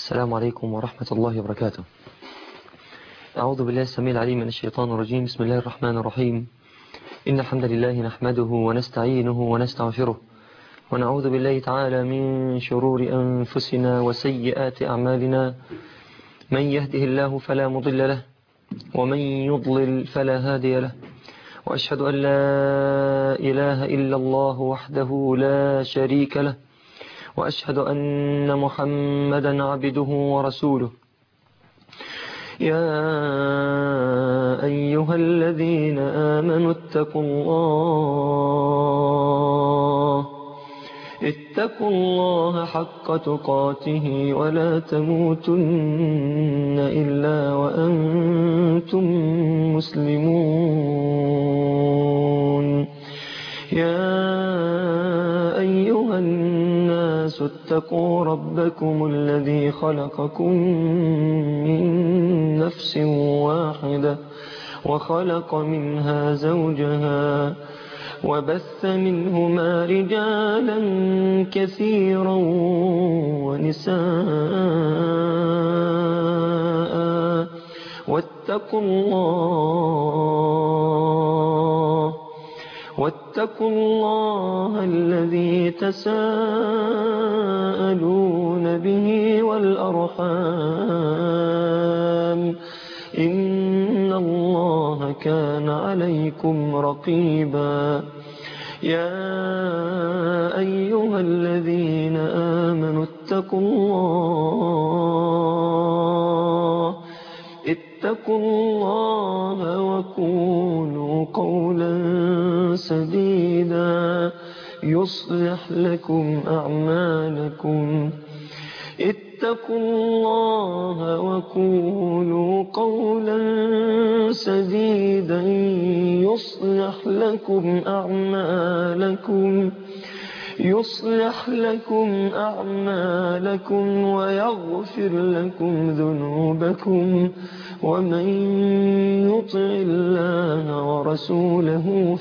السلام عليكم ورحمة الله وبركاته. أعوذ بالله السميع العليم من الشيطان الرجيم. بسم الله الرحمن الرحيم. إن الحمد لله نحمده ونستعينه ونستغفره ونعوذ بالله تعالى من شرور أنفسنا وسيئات أعمالنا. من يهده الله فلا مضل له ومن يضلل فلا هادي له، وأشهد أن لا إله إلا الله وحده لا شريك له، وأشهد أن محمدا عبده ورسوله. يا أيها الذين آمنوا اتقوا الله حق تقاته ولا تموتن إلا وأنتم مسلمون. يا أيها الناس اتقوا ربكم الذي خلقكم من نفس واحدة وخلق منها زوجها وبث منهما رجالا كثيرا ونساء. واتقوا الله الذي تساءلون به والأرحام، إن الله كان عليكم رقيبا. يا أيها الذين آمنوا اتقوا الله وقولوا قولا سديدا يصلح لكم أعمالكم. اتقوا الله وقولوا قولا سديدا يصلح لكم أعمالكم ويغفر لكم ذنوبكم، ومن يطع الله ورسوله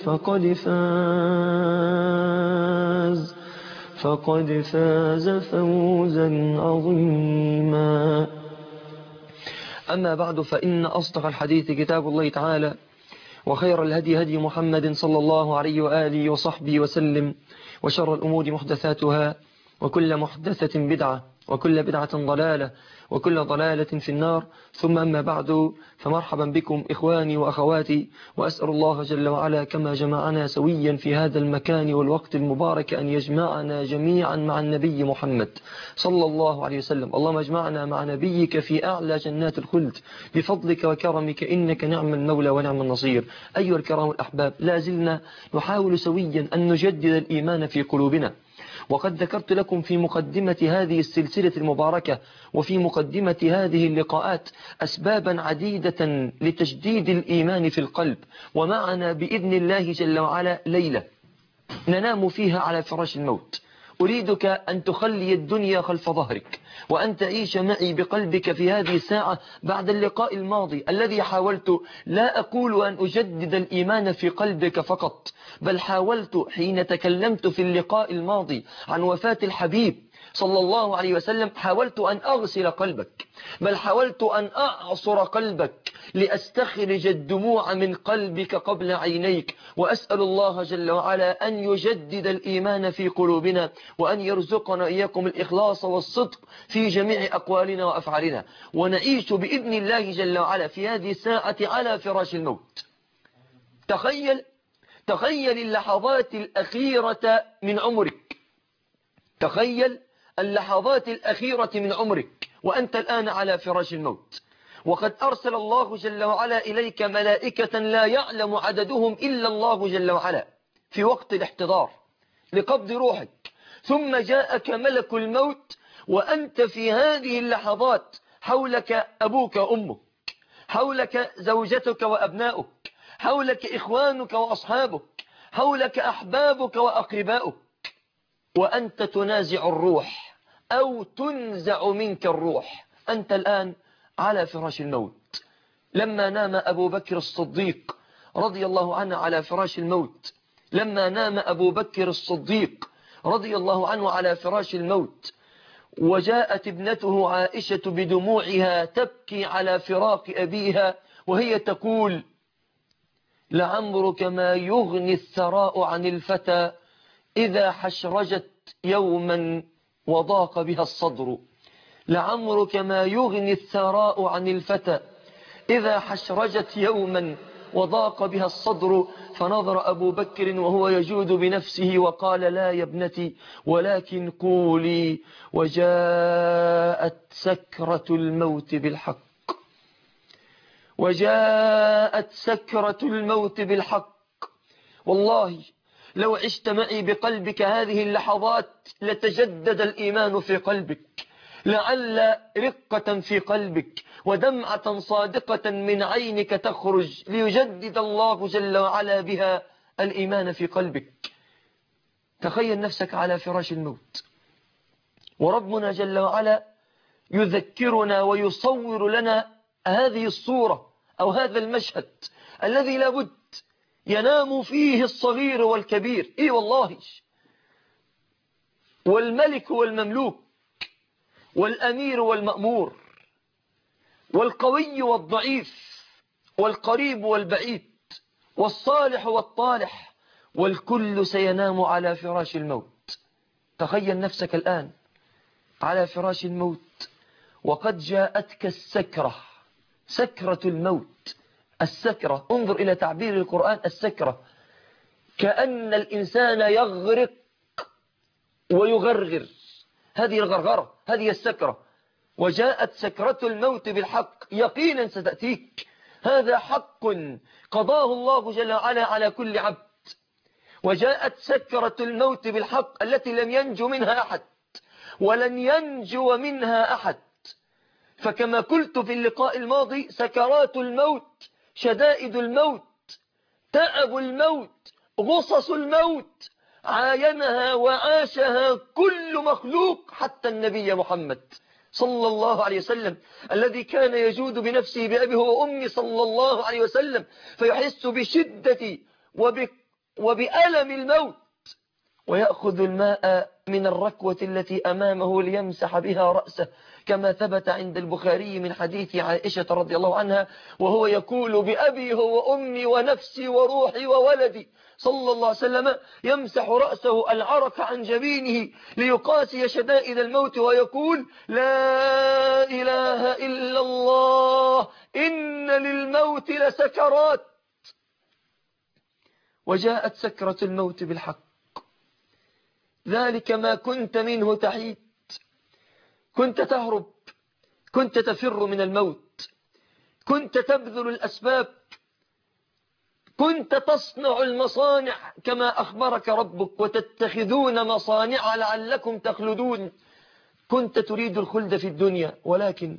فقد فاز فوزا عظيما. أما بعد، فإن أصدق الحديث كتاب الله تعالى، وخير الهدي هدي محمد صلى الله عليه وآله وصحبه وسلم، وشر الأمور محدثاتها، وكل محدثة بدعة، وكل بدعة ضلالة، وكل ضلالة في النار. ثم أما بعد، فمرحبا بكم إخواني وأخواتي، وأسأل الله جل وعلا كما جمعنا سويا في هذا المكان والوقت المبارك أن يجمعنا جميعا مع النبي محمد صلى الله عليه وسلم. اللهم اجمعنا مع نبيك في أعلى جنات الخلد بفضلك وكرمك، إنك نعم المولى ونعم النصير. أيها الكرام الأحباب، لا زلنا نحاول سويا أن نجدد الإيمان في قلوبنا، وقد ذكرت لكم في مقدمة هذه السلسلة المباركة وفي مقدمة هذه اللقاءات أسبابا عديدة لتجديد الإيمان في القلب. ومعنا بإذن الله جل وعلا ليلة ننام فيها على فراش الموت. أريدك أن تخلي الدنيا خلف ظهرك وأن تعيش معي بقلبك في هذه الساعة بعد اللقاء الماضي الذي حاولت، لا أقول أن أجدد الإيمان في قلبك فقط، بل حاولت حين تكلمت في اللقاء الماضي عن وفاة الحبيب صلى الله عليه وسلم، حاولت أن أغسل قلبك، بل حاولت أن أعصر قلبك لأستخرج الدموع من قلبك قبل عينيك. وأسأل الله جل وعلا أن يجدد الإيمان في قلوبنا، وأن يرزقنا إياكم الإخلاص والصدق في جميع أقوالنا وأفعالنا، ونعيش بإذن الله جل وعلا في هذه الساعة على فراش الموت. تخيل اللحظات الأخيرة من عمرك، تخيل اللحظات الأخيرة من عمرك وأنت الآن على فراش الموت، وقد أرسل الله جل وعلا إليك ملائكة لا يعلم عددهم إلا الله جل وعلا في وقت الاحتضار لقبض روحك. ثم جاءك ملك الموت وأنت في هذه اللحظات حولك أبوك وأمك، حولك زوجتك وأبناؤك، حولك إخوانك وأصحابك، حولك أحبابك وأقرباؤك، وأنت تنازع الروح أو تنزع منك الروح. أنت الآن على فراش الموت. لما نام أبو بكر الصديق رضي الله عنه على فراش الموت، لما نام أبو بكر الصديق رضي الله عنه على فراش الموت وجاءت ابنته عائشة بدموعها تبكي على فراق أبيها وهي تقول: لعمرك ما يغني الثراء عن الفتى إذا حشرجت يوما وضاق بها الصدر. لعمرك ما يغني الثراء عن الفتى إذا حشرجت يوما وضاق بها الصدر. فنظر أبو بكر وهو يجود بنفسه وقال: لا يا ابنتي، ولكن قولي: وجاءت سكرة الموت بالحق. وجاءت سكرة الموت بالحق. والله لو عشت معي بقلبك هذه اللحظات لتجدد الإيمان في قلبك، لعل رقة في قلبك ودمعة صادقة من عينك تخرج ليجدد الله جل وعلا بها الإيمان في قلبك. تخيل نفسك على فراش الموت وربنا جل وعلا يذكرنا ويصور لنا هذه الصورة أو هذا المشهد الذي لابد ينام فيه الصغير والكبير. إيه والله، والملك والمملوك، والأمير والمأمور، والقوي والضعيف، والقريب والبعيد، والصالح والطالح، والكل سينام على فراش الموت. تخيل نفسك الآن على فراش الموت وقد جاءتك السكرة، سكرة الموت. السكرة، انظر إلى تعبير القرآن، السكرة كأن الإنسان يغرق ويغرغر. هذه الغرغرة، هذه السكرة. وجاءت سكرة الموت بالحق، يقينا ستأتيك. هذا حق قضاه الله جل وعلا على كل عبد. وجاءت سكرة الموت بالحق التي لم ينجو منها أحد ولن ينجو منها أحد. فكما قلت في اللقاء الماضي: سكرات الموت، شدائد الموت، تعب الموت، غصص الموت، عاينها وعاشها كل مخلوق حتى النبي محمد صلى الله عليه وسلم، الذي كان يجود بنفسه بأبيه وأمي صلى الله عليه وسلم، فيحس بشدة وبألم الموت، ويأخذ الماء من الركوة التي أمامه ليمسح بها رأسه، كما ثبت عند البخاري من حديث عائشة رضي الله عنها، وهو يقول: بأبي وأمي ونفسي وروحي وولدي صلى الله عليه وسلم، يمسح رأسه العرق عن جبينه ليقاسي شدائد الموت ويقول: لا إله إلا الله، إن للموت لسكرات. وجاءت سكرة الموت بالحق. ذلك ما كنت منه تحيد. كنت تهرب، كنت تفر من الموت، كنت تبذل الأسباب، كنت تصنع المصانع كما أخبرك ربك: وتتخذون مصانع لعلكم تخلدون. كنت تريد الخلد في الدنيا، ولكن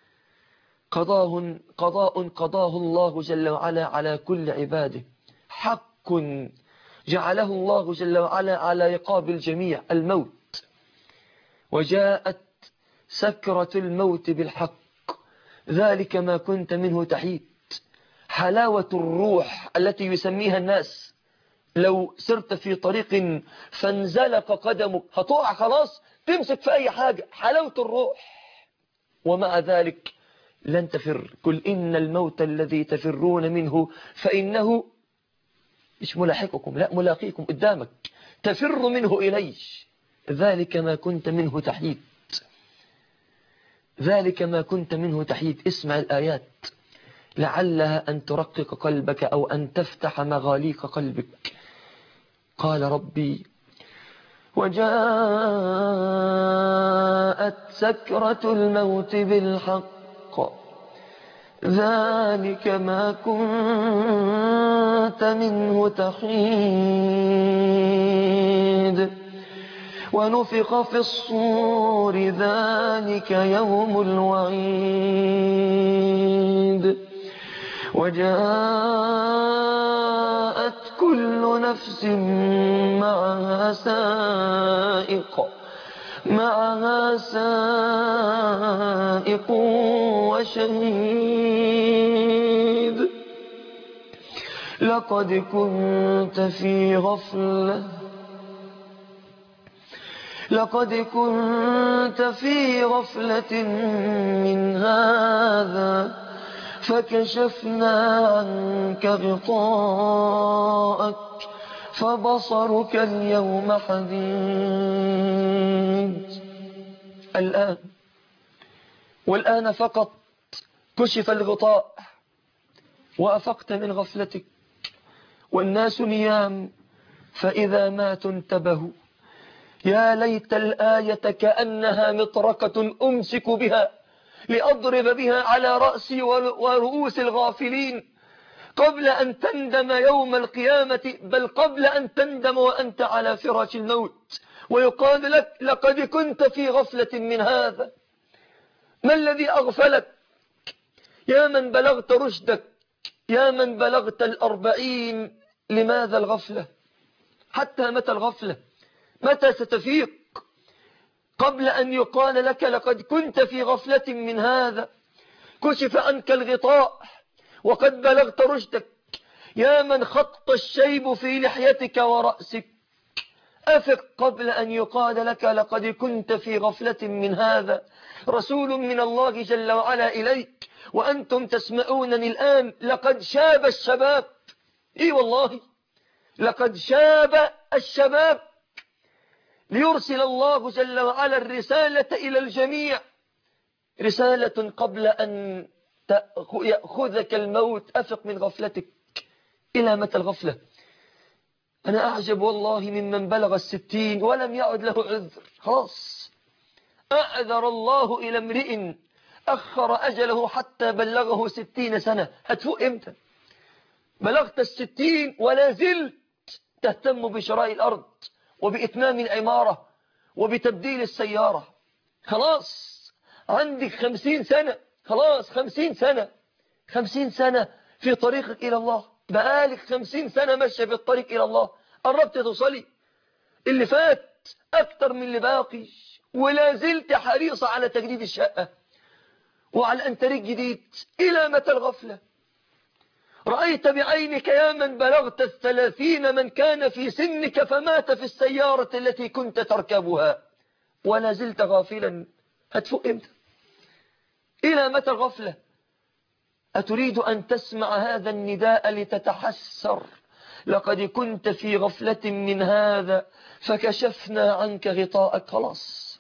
قضاء قضاه الله جل وعلا على كل عباده، حق جعله الله جل وعلا على رقاب الجميع، الموت. وجاءت سكرة الموت بالحق. ذلك ما كنت منه تحيد. حلاوة الروح التي يسميها الناس، لو سرت في طريق فانزلق قدمك هتقع خلاص، تمسك في أي حاجة، حلاوة الروح. ومع ذلك لن تفر. قل إن الموت الذي تفرون منه فإنه مش ملاحقكم، لا، ملاقيكم قدامك، تفر منه إليه. ذلك ما كنت منه تحيد. ذلك ما كنت منه تحيد. اسمع الآيات لعلها أن ترقق قلبك أو أن تفتح مغاليق قلبك. قال ربي: وجاءت سكرة الموت بالحق. ذلك ما كنت منه تحيد. ونفخ في الصور. ذلك يوم الوعيد. وجاءت كل نفس معها سائق وشهيد. لقد كنت في غفلة لقد كنت في غفلة من هذا فكشفنا عنك غطاءك فبصرك اليوم حديد. والآن فقط كشف الغطاء وأفقت من غفلتك والناس نيام، فإذا ما تنتبه يا ليت الآية كأنها مطرقة أمسك بها لأضرب بها على رأسي ورؤوس الغافلين قبل أن تندم يوم القيامة، بل قبل أن تندم وأنت على فراش الموت ويقال لك لقد كنت في غفلة من هذا. ما الذي أغفلك؟ يا من بلغت رشدك، يا من بلغت 40، لماذا الغفلة؟ حتى متى الغفلة؟ متى ستفيق؟ قبل أن يقال لك لقد كنت في غفلة من هذا، كشف عنك الغطاء وقد بلغت رشدك. يا من خط الشيب في لحيتك ورأسك، أفق قبل أن يقال لك لقد كنت في غفلة من هذا. رسول من الله جل وعلا إليك وأنتم تسمعونني الآن، لقد شاب الشباب، إي والله لقد شاب الشباب، ليرسل الله جل وعلا الرسالة إلى الجميع، رسالة قبل أن يأخذك الموت. أفق من غفلتك. إلى متى الغفلة؟ أنا أعجب والله ممن بلغ 60 ولم يعد له عذر. خلاص أعذر الله إلى امرئ أخر أجله حتى بلغه 60 سنة. هتفوق إمتى؟ بلغت 60 ولا زلت تهتم بشراء الأرض وبإتمام العمارة وبتبديل السيارة. خلاص عندك 50 سنة، خلاص 50 سنة، 50 سنة في طريقك إلى الله. بقالك 50 سنة ماشية في الطريق إلى الله، قربت توصلي. اللي فات أكتر من اللي باقي، ولا زلت حريصة على تجديد الشقة وعلى أن تريد جديد. إلى متى الغفلة؟ رأيت بعينك يا من بلغت 30 من كان في سنك فمات في السيارة التي كنت تركبها ولا زلت غافلا. هتفوق إمتى؟ إلى متى الغفلة؟ أتريد أن تسمع هذا النداء لتتحسر؟ لقد كنت في غفلة من هذا فكشفنا عنك غطاءك. خلاص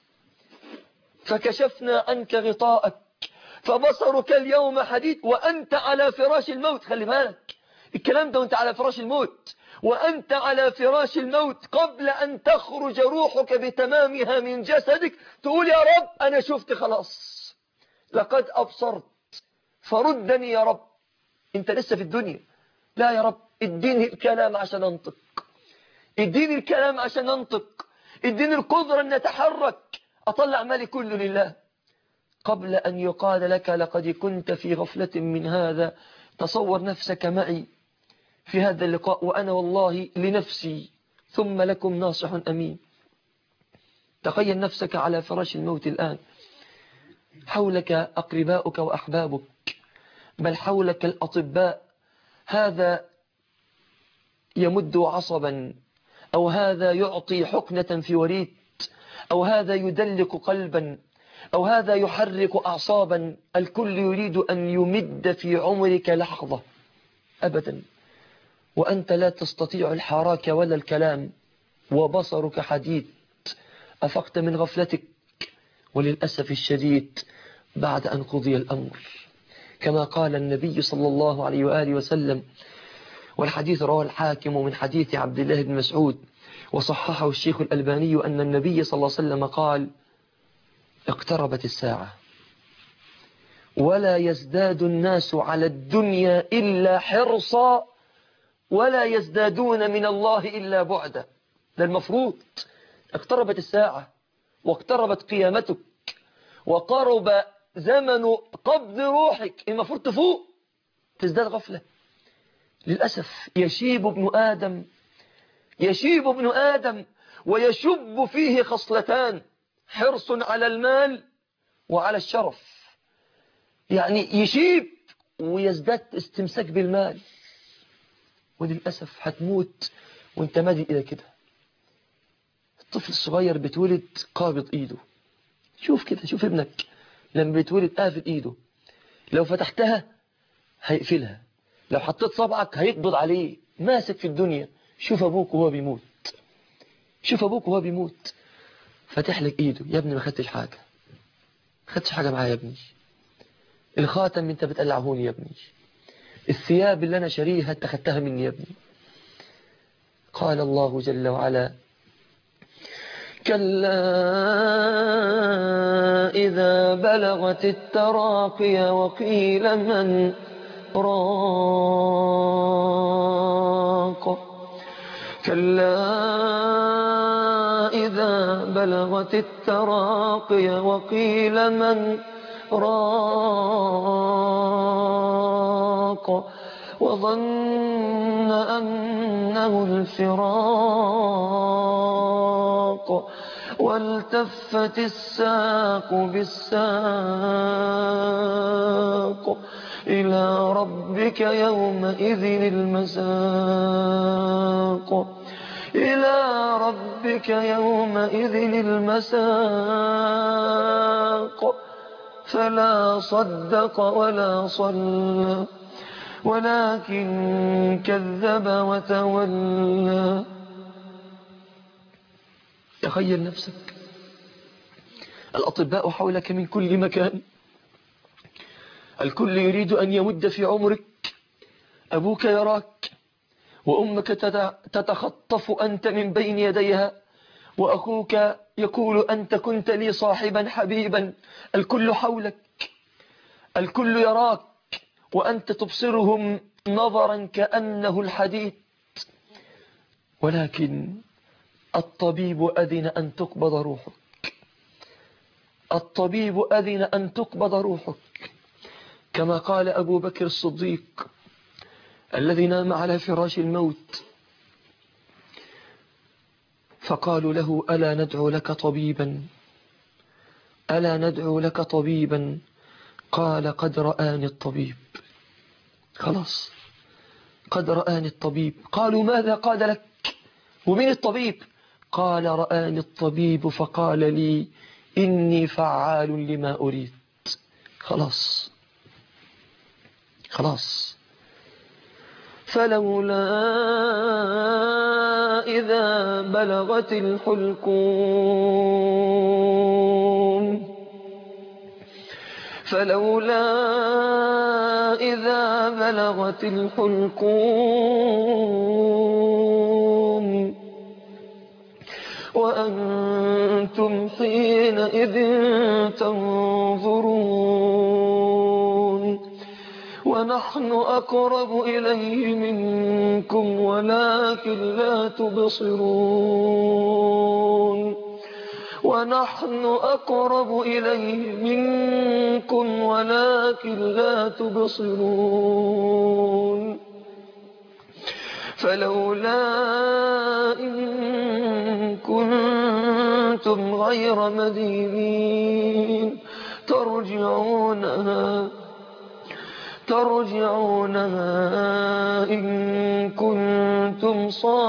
فكشفنا عنك غطاءك فبصرك اليوم حديد وأنت على فراش الموت. خلي بالك الكلام ده وأنت على فراش الموت، وأنت على فراش الموت قبل أن تخرج روحك بتمامها من جسدك تقول يا رب أنا شفت خلاص، لقد أبصرت فردني يا رب. أنت لسه في الدنيا. لا يا رب اديني الكلام عشان أنطق، اديني الكلام عشان أنطق، اديني القدرة أن أتحرك أطلع مالي كله لله. قبل أن يقال لك لقد كنت في غفلة من هذا، تصور نفسك معي في هذا اللقاء وأنا والله لنفسي ثم لكم ناصح أمين. تخيل نفسك على فراش الموت الآن، حولك أقرباؤك وأحبابك، بل حولك الأطباء. هذا يمد عصبا، أو هذا يعطي حقنة في وريد، أو هذا يدلك قلبا، أو هذا يحرك أعصابا. الكل يريد أن يمد في عمرك لحظة أبدا، وأنت لا تستطيع الحراك ولا الكلام وبصرك حديد. أفقت من غفلتك، وللأسف الشديد بعد أن قضي الأمر كما قال النبي صلى الله عليه وآله وسلم، والحديث رواه الحاكم من حديث عبد الله بن مسعود وصححه الشيخ الألباني أن النبي صلى الله عليه وسلم قال: اقتربت الساعة ولا يزداد الناس على الدنيا إلا حرصا ولا يزدادون من الله إلا بعدا. ده المفروض. اقتربت الساعة واقتربت قيامتك وقرب زمن قبض روحك، المفروض تفوق، تزداد غفلة. للأسف يشيب ابن آدم ويشب فيه خصلتان: حرص على المال وعلى الشرف. يعني يشيب ويزداد استمساك بالمال، وللأسف هتموت وانت مادي إلى كده. الطفل الصغير بتولد قابض ايده. شوف كده، شوف ابنك لما بيتولد قافل ايده، لو فتحتها هيقفلها، لو حطيت صبعك هيقبض عليه، ماسك في الدنيا. شوف ابوك وهو بيموت، شوف ابوك وهو بيموت فاتح لك ايده. يا ابني ما خدتش حاجه، ما خدتش حاجه معايا يا ابني. الخاتم انت بتقلعهوني يا ابني، الثياب اللي انا شاريها انت خدتها مني يا ابني. قال الله جل وعلا: كلا إذا بلغت التراقي وقيل من راق. كلا إذا بلغت التراقي وقيل من راق وظن أنه الفراق والتفت الساق بالساق إلى ربك يومئذ المساق. إلى ربك يومئذ المساق. فلا صدق ولا صلى ولكن كذب وتولى. تخيل نفسك، الأطباء حولك من كل مكان، الكل يريد أن يمد في عمرك، أبوك يراك وأمك تتخطف أنت من بين يديها، وأخوك يقول أنت كنت لي صاحبا حبيبا. الكل حولك، الكل يراك وأنت تبصرهم نظرا كأنه الحديد، ولكن الطبيب أذن أن تقبض روحك. الطبيب أذن أن تقبض روحك، كما قال أبو بكر الصديق الذي نام على فراش الموت، فقالوا له: ألا ندعو لك طبيبا؟ ألا ندعو لك طبيبا؟ قال: قد رآني الطبيب. خلاص، قد رآني الطبيب. قالوا: ماذا قال لك؟ ومن الطبيب؟ قال: رآني الطبيب فقال لي إني فعال لما أريد. خلاص خلاص. فلولا إذا بلغت الحلقوم، فلولا إذا بلغت الحلقوم وأنتم حينئذ تنظرون ونحن أقرب إليه منكم ولكن لا تبصرون. ونحن أقرب إليه منكم ولكن لا تبصرون. فلولا إن كنتم غير مدينين ترجعونها إن كنتم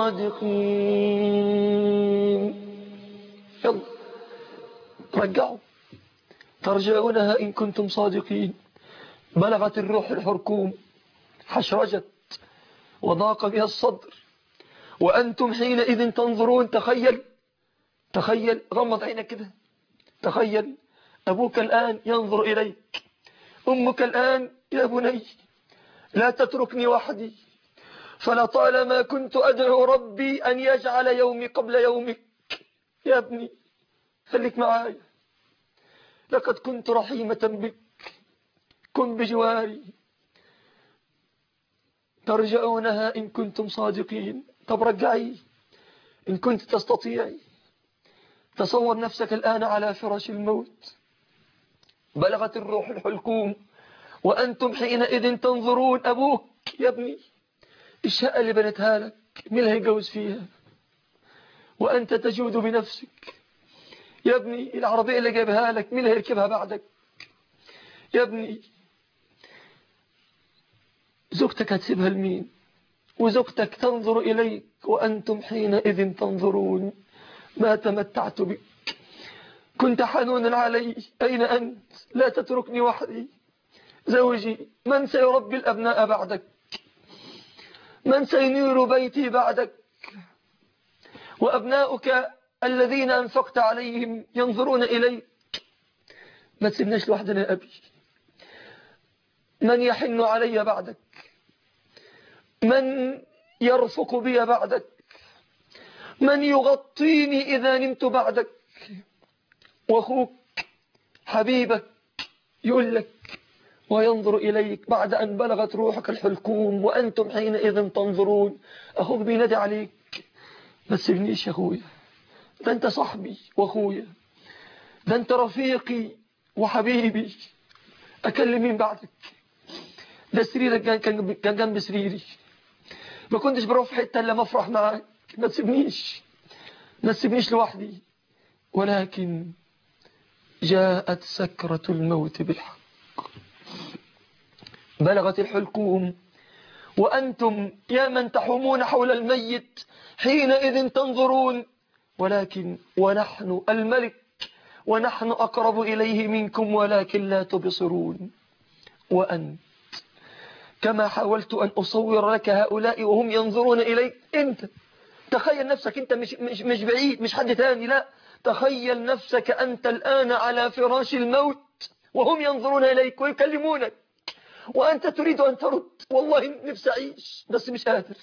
صادقين. يلا رجعوا، ترجعونها إن كنتم صادقين. بلغت الروح الحركوم، حشرجت وضاق بها الصدر، وأنتم حينئذ تنظرون. تخيل، غمض عينك كده، تخيل أبوك الآن ينظر إليك، أمك الآن: يا بني لا تتركني وحدي، فلطالما كنت أدعو ربي أن يجعل يومي قبل يومك. يا ابني خليك معايا، لقد كنت رحيمة بك، كن بجواري. ترجعونها إن كنتم صادقين. طب رجعي إن كنت تستطيعي. تصور نفسك الآن على فراش الموت، بلغت الروح الحلقوم وأنتم حينئذ تنظرون. أبوك: يا ابني الشقة اللي بنتها لك مين اللي هيتجوز فيها؟ وأنت تجود بنفسك. يا ابني العربية اللي جايبها لك مين اللي هيركبها بعدك؟ يا ابني زوجتك هتسيبها لمين؟ وزوجتك تنظر إليك وأنتم حينئذ تنظرون. ما تمتعت بك. كنت حنونا علي، أين أنت؟ لا تتركني وحدي. زوجي، من سيربي الأبناء بعدك؟ من سينير بيتي بعدك؟ وأبناؤك الذين أنفقت عليهم ينظرون إليك. ما تسيبناش لوحدنا يا أبي. من يحن علي بعدك؟ من يرفق بي بعدك؟ من يغطيني إذا نمت بعدك؟ وأخوك حبيبك يقول لك وينظر إليك بعد أن بلغت روحك الحلقوم وأنتم حينئذ تنظرون. أخوك بينادي عليك، ما تسيبنيش يا أخويا، ده أنت صاحبي وأخويا، ده أنت رفيقي وحبيبي، أكلم مين بعدك؟ ده سريرك كان جنب سريري، ما كنتش بروح في حتة إلا ما أفرح معاك. ما تسيبنيش، ما تسيبنيش لوحدي. ولكن جاءت سكرة الموت بالحق، بلغت الحلقوم وأنتم يا من تحومون حول الميت حينئذ تنظرون. ولكن ونحن الملك ونحن أقرب إليه منكم ولكن لا تبصرون. وأنت كما حاولت أن أصور لك هؤلاء وهم ينظرون إليك، أنت تخيل نفسك أنت مش بعيد، مش حد تاني، لا، تخيل نفسك أنت الآن على فراش الموت وهم ينظرون إليك ويكلمونك وأنت تريد أن ترد. والله نفسي أعيش بس مش قادر.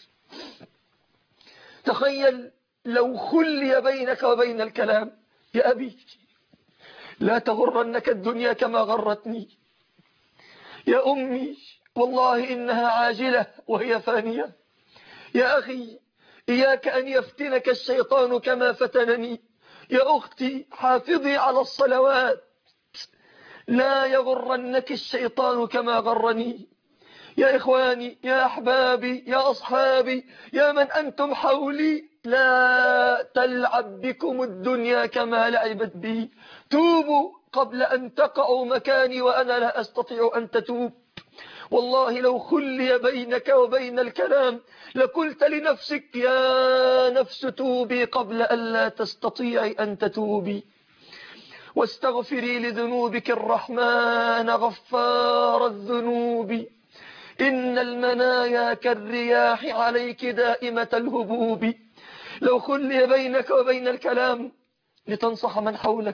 تخيل لو خلي بينك وبين الكلام. يا أبي، لا تغرنك الدنيا كما غرتني. يا أمي، والله إنها عاجلة وهي فانية. يا أخي، إياك أن يفتنك الشيطان كما فتنني. يا أختي، حافظي على الصلوات، لا يغرنك الشيطان كما غرني. يا إخواني، يا أحبابي، يا أصحابي، يا من أنتم حولي، لا تلعب بكم الدنيا كما لعبت بي. توبوا قبل أن تقعوا مكاني وأنا لا أستطيع أن تتوب. والله لو خلي بينك وبين الكلام لقلت لنفسك يا نفس توبي قبل أن لا تستطيعي أن تتوبي. واستغفري لذنوبك الرحمن غفار الذنوب. إن المنايا كالرياح عليك دائمة الهبوب. لو خلي بينك وبين الكلام لتنصح من حولك.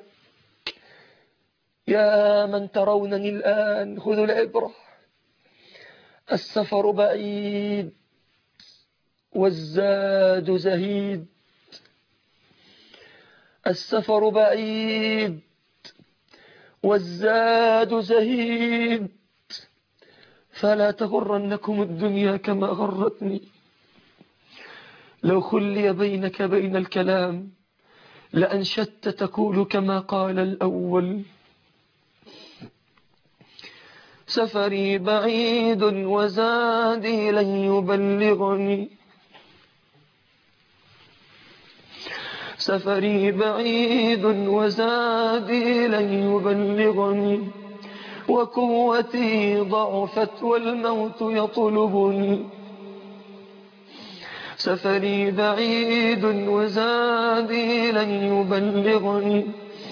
يا من ترونني الآن خذوا العبرة. السفر بعيد والزاد زهيد. السفر بعيد والزاد زهيد. فلا تغرنكم الدنيا كما غرتني. لو خلي بينك بين الكلام لأنشدت تقول كما قال الأول. سفري بعيد وزادي لن يبلغني. سفري بعيد وزادي لن يبلغني. وقوتي ضعفت والموت يطلبني. سفري بعيد وزادي لن يبلغني.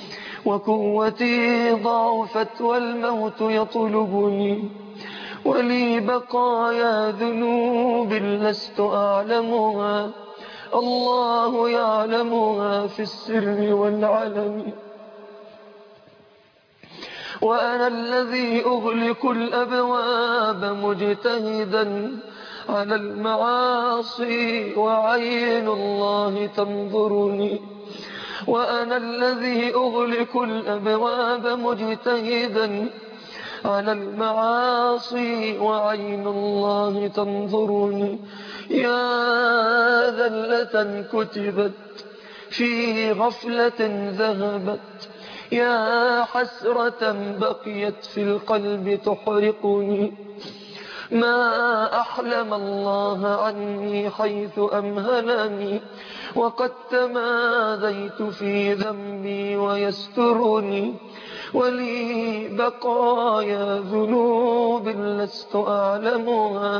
وقوتي ضعفت والموت يطلبني. ولي بقايا ذنوب لست أعلمها، الله يعلمها في السر والعلم. وأنا الذي أغلق الأبواب مجتهدا على المعاصي وعين الله تنظرني. وأنا الذي أغلق الأبواب مجتهدا على المعاصي وعين الله تنظرني. يا ذلة كتبت في غفلة ذهبت. يا حسرة بقيت في القلب تحرقني. ما أحلم الله عني حيث أمهلني. وقد تماديت في ذنبي ويسترني. ولي بقايا ذنوب لست أعلمها،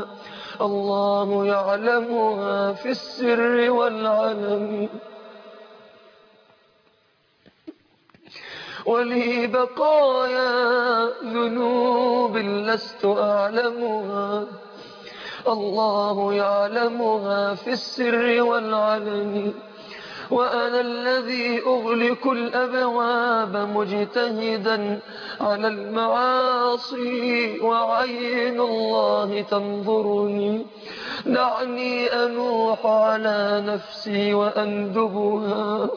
الله يعلمها في السر والعلم. ولي بقايا ذنوب لست أعلمها، الله يعلمها في السر والعلن. وأنا الذي أغلق الأبواب مجتهدا على المعاصي، وعين الله تنظرني. دعني أنوح على نفسي وأندبها،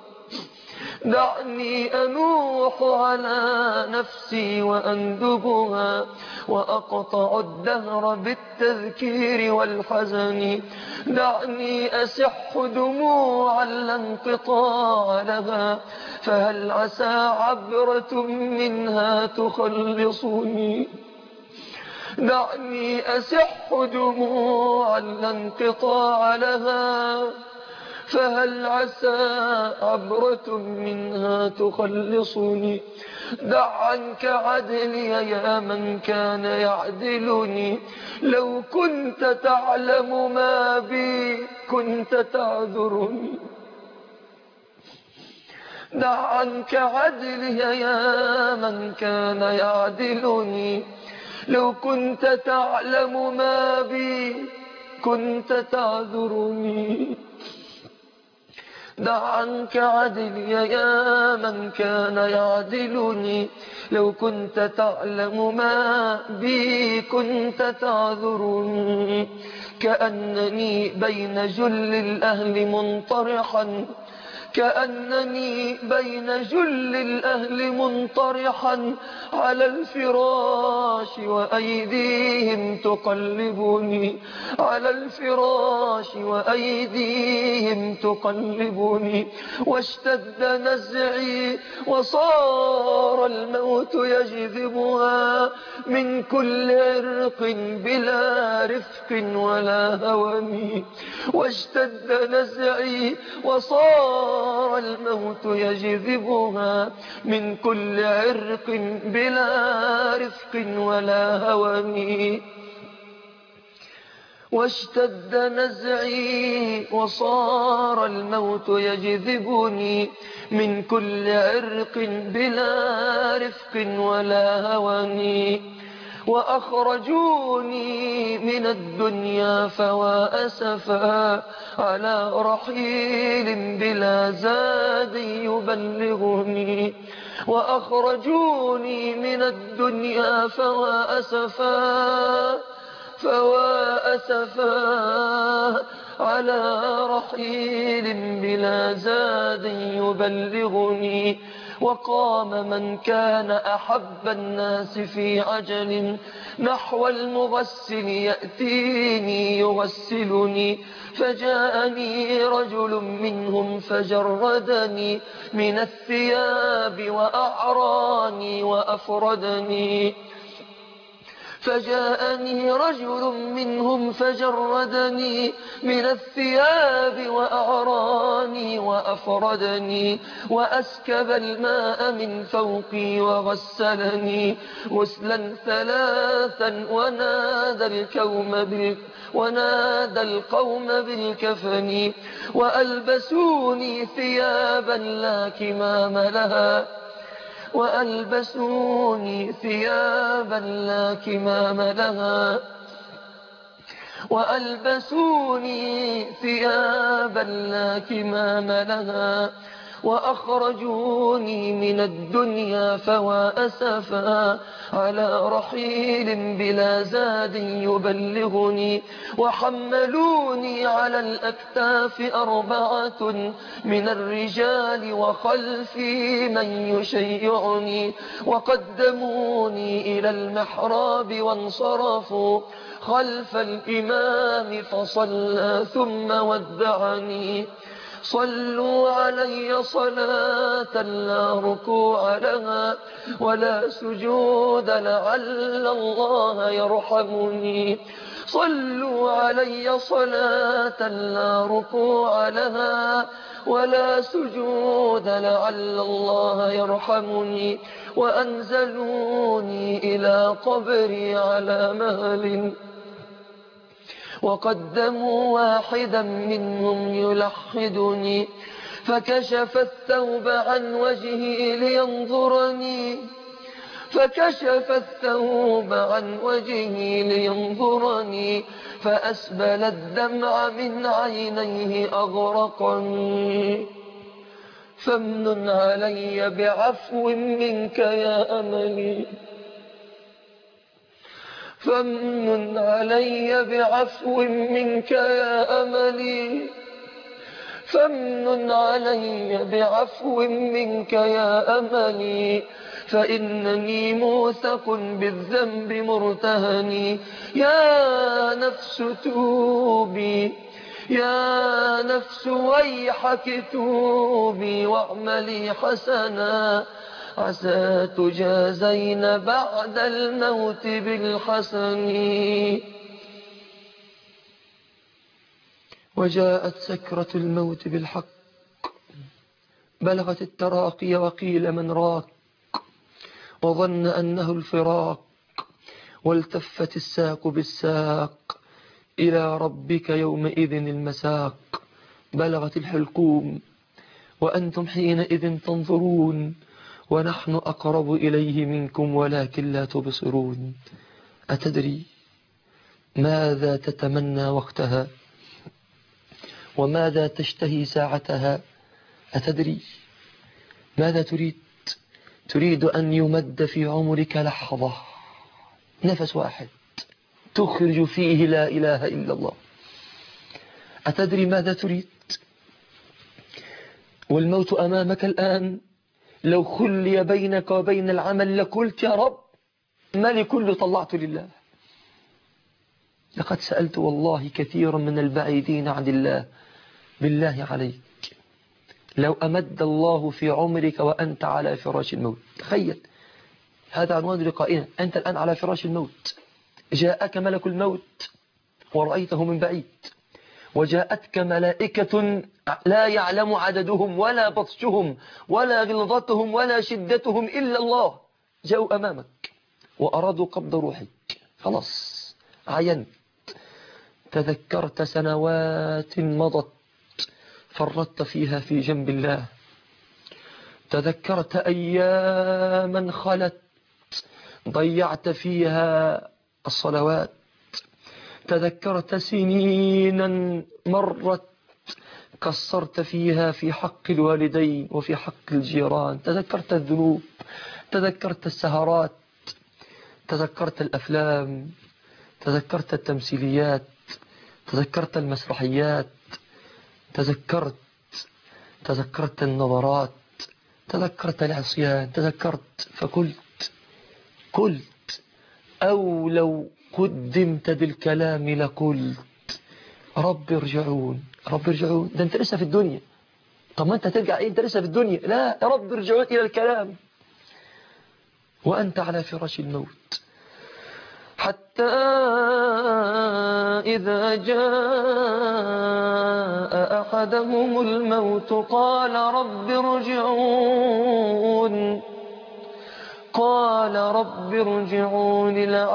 دعني أنوح على نفسي وأندبها، وأقطع الدهر بالتذكير والحزن. دعني أسح دموعا لا انقطاع لها، فهل عسى عبرة منها تخلصني. دعني أسح دموعا لا انقطاع لها، فهل عسى عبرة منها تخلصني. دع عنك عدلي يا من كان يعدلني، لو كنت تعلم ما بي كنت تعذرني. دع عنك عدلي يا من كان يعدلني، لو كنت تعلم ما بي كنت تعذرني. دع عنك عدلي يا من كان يعدلني، لو كنت تعلم ما بي كنت تعذرني. كأنني بين جل الأهل منطرحا، كأنني بين جل الأهل منطرحا على الفراش، وأيديهم تقلبني على الفراش، وأيديهم تقلبني. واشتد نزعي وصار الموت يجذبها من كل عرق بلا رفق ولا هوم. واشتد نزعي وصار الموت يجذبها من كل عرق بلا رفق ولا هوم. واشتد نزعي وصار الموت يجذبني من كل عرق بلا رفق ولا هوم. وأخرجوني من الدنيا فوا أسفا على رحيل بلا زاد يبلغني. وأخرجوني من الدنيا فوا أسفا على رحيل بلا زاد يبلغني. وقام من كان أحب الناس في عجل نحو المغسل يأتيني يغسلني. فجاءني رجل منهم فجردني من الثياب وأعراني وأفردني. فجاءني رجل منهم فجردني من الثياب وأعراني وأفردني. وأسكب الماء من فوقي وغسلني غسلا ثلاثا، ونادى القوم بالكفن. وألبسوني ثيابا لا كمام لها، وألبسوني ثيابا لا كمام لها. وألبسوني ثيابا لا كمام لها. وأخرجوني من الدنيا فوا أسفا على رحيل بلا زاد يبلغني. وحملوني على الأكتاف 4 من الرجال وخلفي من يشيعني. وقدموني إلى المحراب وانصرفوا خلف الإمام فصلى ثم ودعني. صلوا علي صلاة لا ركوع لها ولا سجود لعل الله يرحمني. صلوا علي صلاة لا ركوع لها ولا سجود لعل الله يرحمني. وأنزلوني إلى قبري على مهل، وقدموا واحدا منهم يلحدني. فكشف الثوب عن وجهه لينظرني فكشف الثوب عن وجهه لينظرني فأسبل الدمع من عينيه أغرقني فامنن علي بعفو منك يا أملي فامنن علي بعفو منك يا أملي فامنن علي بعفو منك يا أملي فإنني موثق بالذنب مرتهني يا نفس توبي يا نفس ويحك توبي واعملي حسنا عسى تجازين بعد الموت بالحسن. وجاءت سكرة الموت بالحق بلغت التراقي وقيل من راك وظن أنه الفراق والتفت الساق بالساق إلى ربك يومئذ المساق بلغت الحلقوم وأنتم حينئذ تنظرون ونحن أقرب إليه منكم ولكن لا تبصرون. أتدري ماذا تتمنى وقتها وماذا تشتهي ساعتها؟ أتدري ماذا تريد؟ تريد أن يمد في عمرك لحظة، نفس واحد تخرج فيه لا إله إلا الله. أتدري ماذا تريد؟ والموت أمامك الآن، لو خلي بينك وبين العمل لقلت يا رب مالي كله طلعت لله. لقد سألت والله كثيرا من البعيدين عن الله، بالله عليك لو أمد الله في عمرك وأنت على فراش الموت، تخيل هذا عنوان لقائنا، أنت الآن على فراش الموت، جاءك ملك الموت ورأيته من بعيد، وجاءتك ملائكة لا يعلم عددهم ولا بطشهم ولا غلظتهم ولا شدتهم إلا الله، جاءوا أمامك وأرادوا قبض روحك. خلاص عينت، تذكرت سنوات مضت فرطت فيها في جنب الله، تذكرت أياما خلت ضيعت فيها الصلوات، تذكرت سنينا مرت قصرت فيها في حق الوالدين وفي حق الجيران، تذكرت الذنوب، تذكرت السهرات، تذكرت الأفلام، تذكرت التمثيليات، تذكرت المسرحيات، تذكرت النظرات، تذكرت العصيان، تذكرت قلت أو لو قدمت بالكلام لقلت رب ارجعون رب ارجعون. ده انت لسه في الدنيا، طب ما انت ترجع ايه، انت لسه في الدنيا، لا يا رب ارجعون الى الكلام وانت على فراش الموت. حتى إذا جاء أحدهم الموت قال رب ارجعون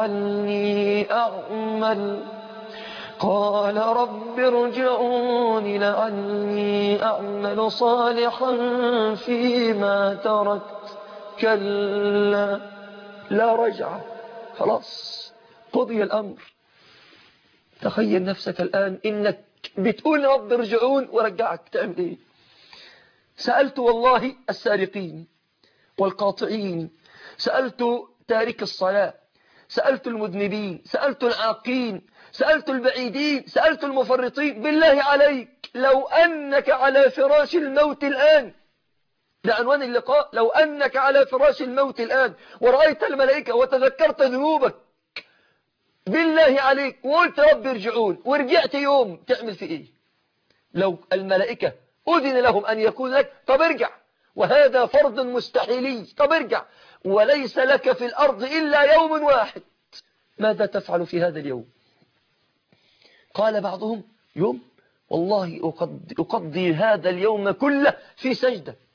لعلي أعمل صالحا فيما تركت كلا لا رجعة، خلاص قضي الأمر. تخيل نفسك الآن إنك بتقول رب ارجعون ورجعك، تعمل إيه؟ سألت والله السارقين والقاطعين، سألت تارك الصلاة، سألت المذنبين، سألت العاقين، سألت البعيدين، سألت المفرطين. بالله عليك لو أنك على فراش الموت الآن، ده عنوان اللقاء، لو أنك على فراش الموت الآن ورأيت الملائكة وتذكرت ذنوبك، بالله عليك وقلت رب ارجعون ورجعت يوم، تعمل في إيه؟ لو الملائكة أذن لهم أن يكون لك، طب ارجع، وهذا فرض مستحيلي، طب ارجع وليس لك في الأرض إلا يوم واحد، ماذا تفعل في هذا اليوم؟ قال بعضهم يوم والله أقضي هذا اليوم كله في سجدة،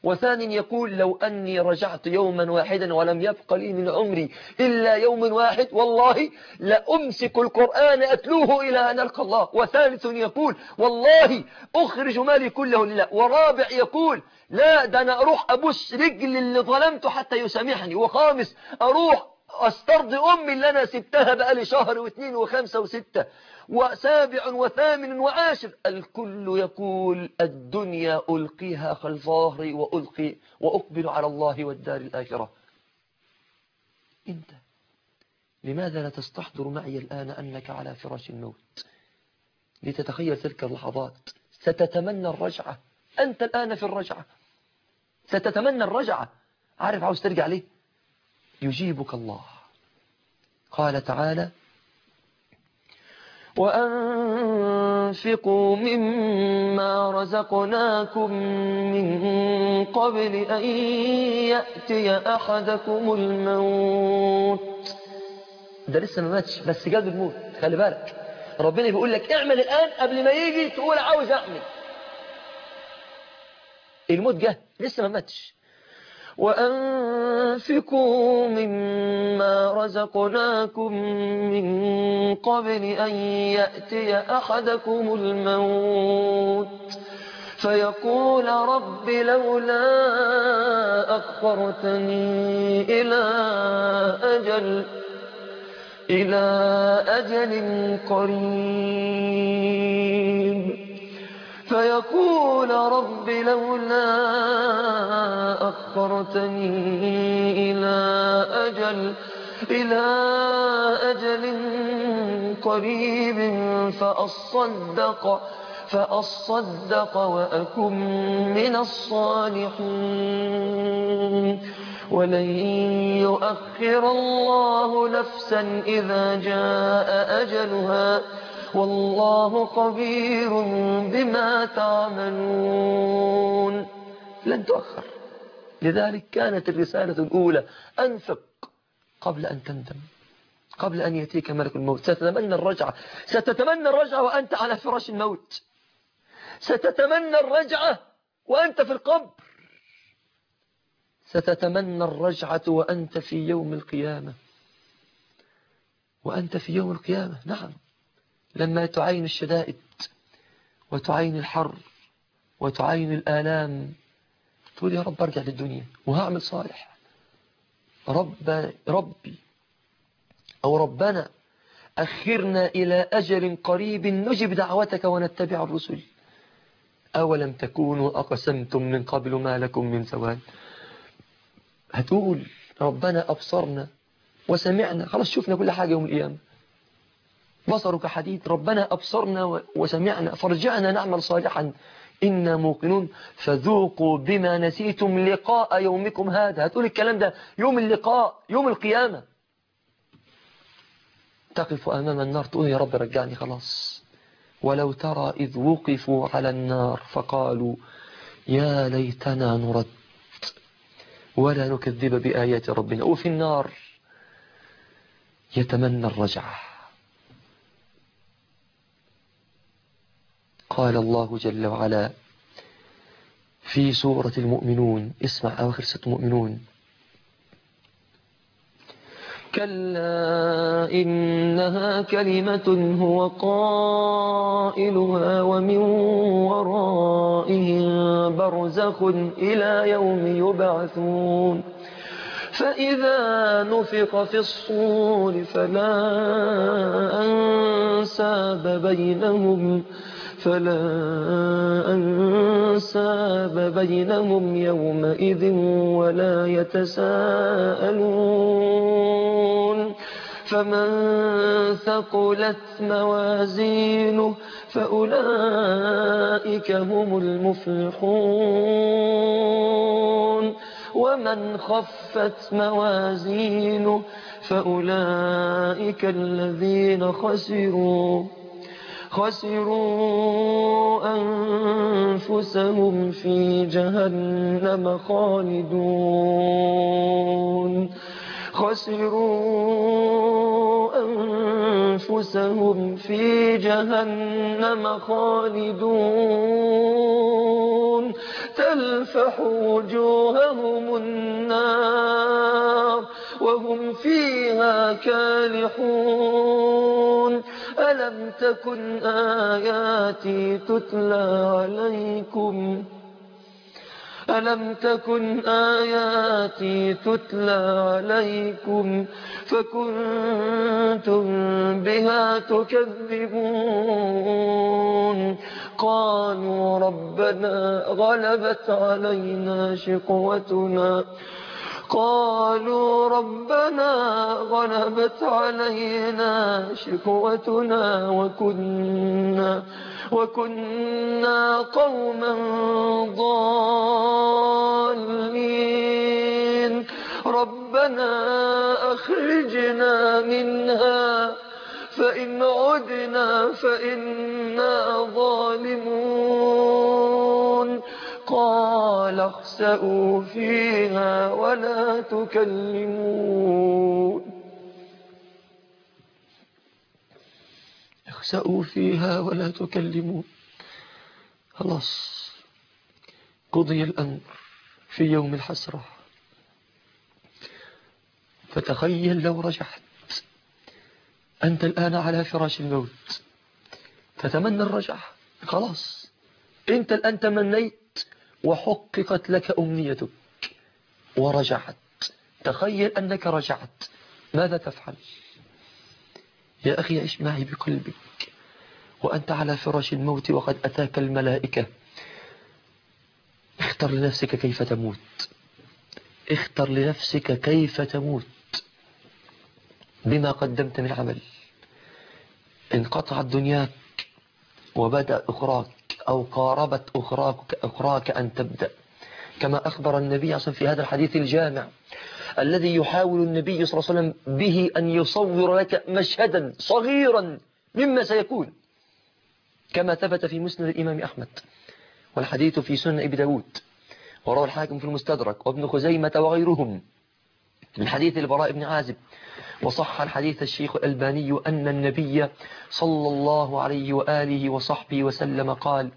وثاني يقول لو أني رجعت يوما واحدا ولم يبق لي من عمري إلا يوم واحد والله لأمسك القرآن أتلوه إلى أن ألقى الله. وثالث يقول والله أخرج مالي كله لله. ورابع يقول لا ده أنا أروح أبوس رجل اللي ظلمته حتى يسامحني. وخامس أروح أسترضي أمي اللي أنا سبتها بقالي شهر واثنين وخمسة وستة. وسابع وثامن وعاشر الكل يقول الدنيا ألقيها خلف ظهري وأقبل على الله والدار الآخرة. أنت لماذا لا تستحضر معي الآن أنك على فراش الموت لتتخيل تلك اللحظات؟ ستتمنى الرجعة. أنت الآن في الرجعة، ستتمنى الرجعة. عارف عاوز ترجع ليه؟ يجيبك الله. قال تعالى وأنفقوا مما رزقناكم من قبل أن يأتي أحدكم الموت. ده لسه ما ماتش بس جاد الموت. خلي بالك ربنا بيقول لك اعمل الآن قبل ما يجي تقول عاوز أعمل. الموت جه لسه ما ماتش. وأنفقوا مما رزقناكم من قبل أن يأتي أحدكم الموت فيقول رب لولا أخرتني إلى أجل قريب فيقول رب لولا أخرتني إلى أجل قريب فأصدق وأكن من الصالحين ولن يؤخر الله نفسا إذا جاء أجلها والله خبير بما تعملون. لن تؤخر. لذلك كانت الرسالة الأولى أنفق قبل أن تندم، قبل أن يأتيك ملك الموت. ستتمنى الرجعة وأنت على فراش الموت. ستتمنى الرجعة وأنت في القبر. ستتمنى الرجعة وأنت في يوم القيامة. نعم، لما تعين الشدائد وتعين الحر وتعين الآلام تقول يا رب ارجع للدنيا وهعمل صالح. ربي أو ربنا أخرنا إلى أجل قريب نجب دعوتك ونتبع الرسل. أولم تكونوا أقسمتم من قبل ما لكم من زوال. هتقول ربنا أبصرنا وسمعنا، خلاص شفنا كل حاجة يوم القيامة. بصرك حديد. ربنا أبصرنا وسمعنا فرجعنا نعمل صالحا إنا موقنون فذوقوا بما نسيتم لقاء يومكم هذا. هتقول الكلام ده يوم اللقاء، يوم القيامة. تقف أمام النار تقول يا رب رجعني خلاص. ولو ترى إذ وقفوا على النار فقالوا يا ليتنا نرد ولا نكذب بآيات ربنا. وفي النار يتمنى الرجعة. قال الله جل وعلا في سورة المؤمنون، اسمع أواخر سورة المؤمنون: كلا إنها كلمة هو قائلها ومن ورائهم برزخ إلى يوم يبعثون فإذا نفخ في الصور فلا أنساب بينهم يومئذ ولا يتساءلون فمن ثقلت موازينه فأولئك هم المفلحون ومن خفت موازينه فأولئك الذين خسروا أنفسهم في جهنم خالدون تلفح وجوههم النار وهم فيها كالحون ألم تكن آياتي تتلى عليكم فكنتم بها تكذبون قالوا ربنا غلبت علينا شقوتنا وكنا قوما ضالين ربنا أخرجنا منها فإن عدنا فإنا ظالمون قال اخسئوا فيها ولا تكلمون خلاص قضي الأمر في يوم الحسرة. فتخيل لو رجعت أنت الآن على فراش الموت تتمنى الرجعة، خلاص أنت الآن تمنيت وحققت لك أمنيتك ورجعت. تخيل أنك رجعت، ماذا تفعل؟ يا أخي عش معي بقلبك وأنت على فراش الموت وقد أتاك الملائكة. اختر لنفسك كيف تموت بما قدمت من عمل. انقطعت دنياك وبدأ أخراك أو قاربت أخراك أن تبدأ، كما أخبر النبي صلى الله عليه وسلم في هذا الحديث الجامع الذي يحاول النبي صلى الله عليه وسلم به أن يصور لك مشهدا صغيرا مما سيكون، كما ثبت في مسند الإمام أحمد والحديث في سنن أبي داود وروى الحاكم في المستدرك وابن خزيمة وغيرهم من حديث البراء بن عازب. وصح الحديث الشيخ الألباني أن النبي صلى الله عليه وآله وصحبه وسلم قال: